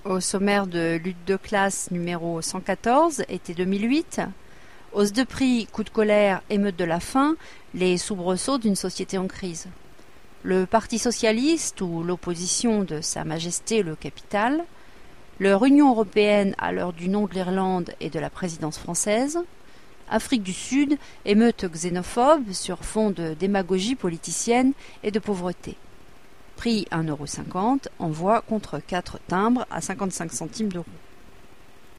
Au sommaire de lutte de classe numéro 114, été 2008, hausse de prix, coup de colère, émeute de la faim, les soubresauts d'une société en crise. Le Parti socialiste ou l'opposition de Sa Majesté le Capital, leur Union européenne à l'heure du nom de l'Irlande et de la présidence française, Afrique du Sud, émeute xénophobe sur fond de démagogie politicienne et de pauvreté. Prix 1,50 €, envoi contre 4 timbres à 55 centimes d'euros.